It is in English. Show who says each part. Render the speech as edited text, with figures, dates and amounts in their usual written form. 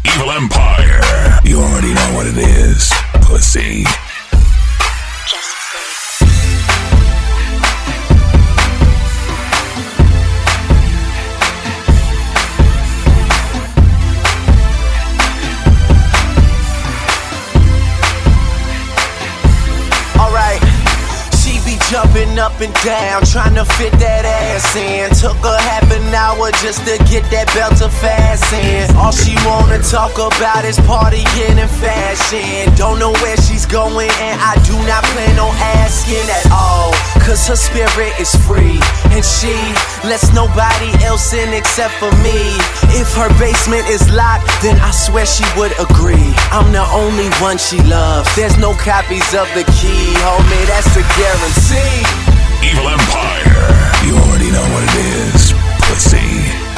Speaker 1: Evil Empire. You already know what it is, pussy.
Speaker 2: Jumping up and down, trying to fit that ass in. Took her half an hour just to get that belt to fasten. All she wanna talk about is partying and fashion. Don't know where she's going and I do not plan on asking at all. Cause her spirit is free and she lets nobody else in except for me. If her basement is locked, then I swear she would agree. I'm the only one she loves. There's no copies of the key, homie, that's a guarantee.
Speaker 1: Evil Empire. You already know what it is, pussy.